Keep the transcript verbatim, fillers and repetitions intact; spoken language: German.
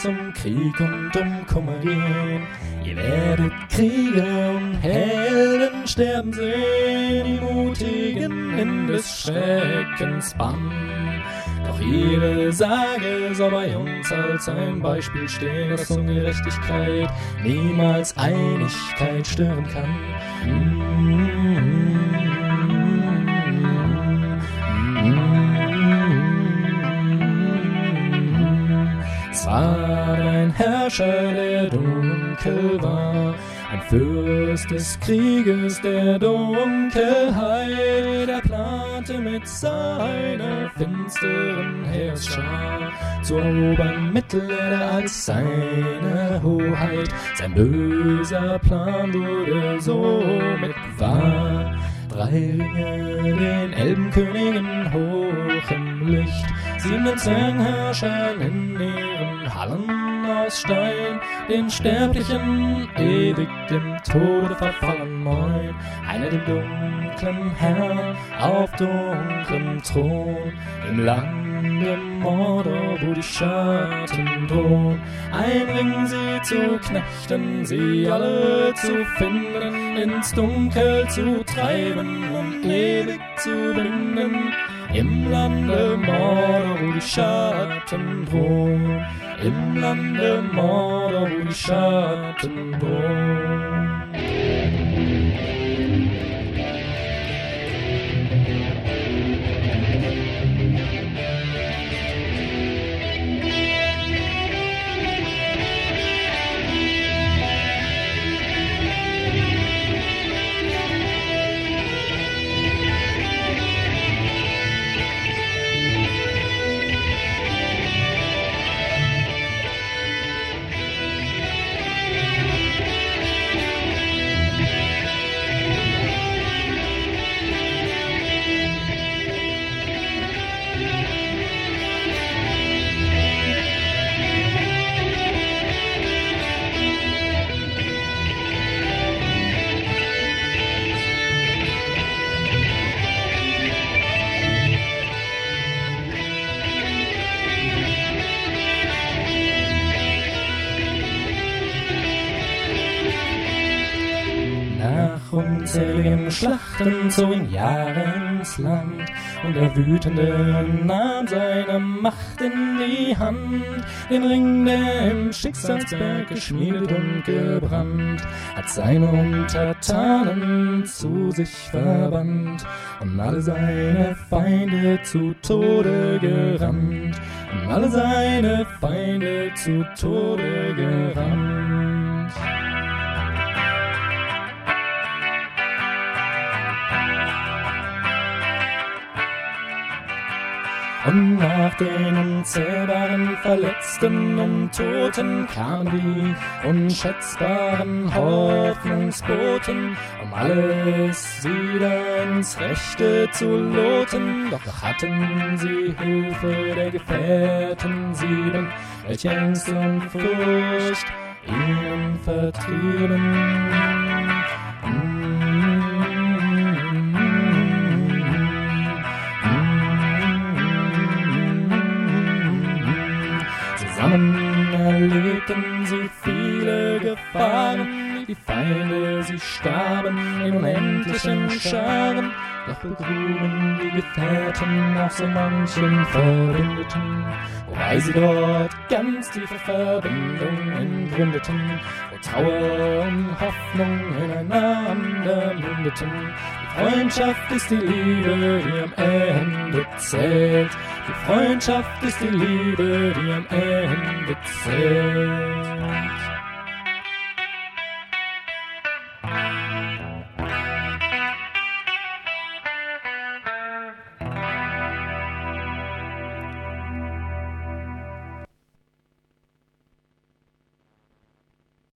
zum Krieg und um Kummer gehen. Ihr werdet Krieger und Helden sterben sehen, die Mutigen in des Schreckens Bann. Doch ihre Sage soll bei uns als ein Beispiel stehen, dass Ungerechtigkeit niemals Einigkeit stören kann. Es war ein Herrscher, der dunkel war, ein Fürst des Krieges der Dunkelheit. Er plante mit seiner finsteren Heeresschar zu erobern Mittelerde als seine Hoheit. Sein böser Plan wurde somit wahr. Drei Ringe den Elbenkönigen hoch im Licht, sieben Zwergenherrschern in ihren Hallen aus Stein, den Sterblichen ewig dem Tode verfallen neun. Einer dem dunklen Herrn auf dunklem Thron, im Lande Mordor, wo die Schatten drohen. Ein Ring sie zu knechten, sie alle zu finden, ins Dunkel zu treiben, um ewig zu binden. Im Lande Mordor, wo die Schatten drohen, im Lande Mordor, wo die Schatten drohen. Nach unzähligen Schlachten zogen Jahre ins Land, und der Wütende nahm seine Macht in die Hand. Den Ring, der im Schicksalsberg geschmiedet und gebrannt, hat seine Untertanen zu sich verbannt und alle seine Feinde zu Tode gerannt, und alle seine Feinde zu Tode gerannt. Und nach den unzählbaren Verletzten und Toten kamen die unschätzbaren Hoffnungsboten, um alles wieder ins Rechte zu loten. Doch hatten sie Hilfe der Gefährten sieben, welche Angst und Furcht ihnen vertrieben. Zusammen erlebten sie viele Gefahren, die Feinde, sie starben in unendlichen Scharen. Doch begruben die Gefährten auch so manchen Verbündeten, wobei sie dort ganz tiefe Verbindungen gründeten, wo Trauer und Hoffnung ineinander mündeten. Die Freundschaft ist die Liebe, die am Ende zählt. Die Freundschaft ist die Liebe, die am Ende zählt.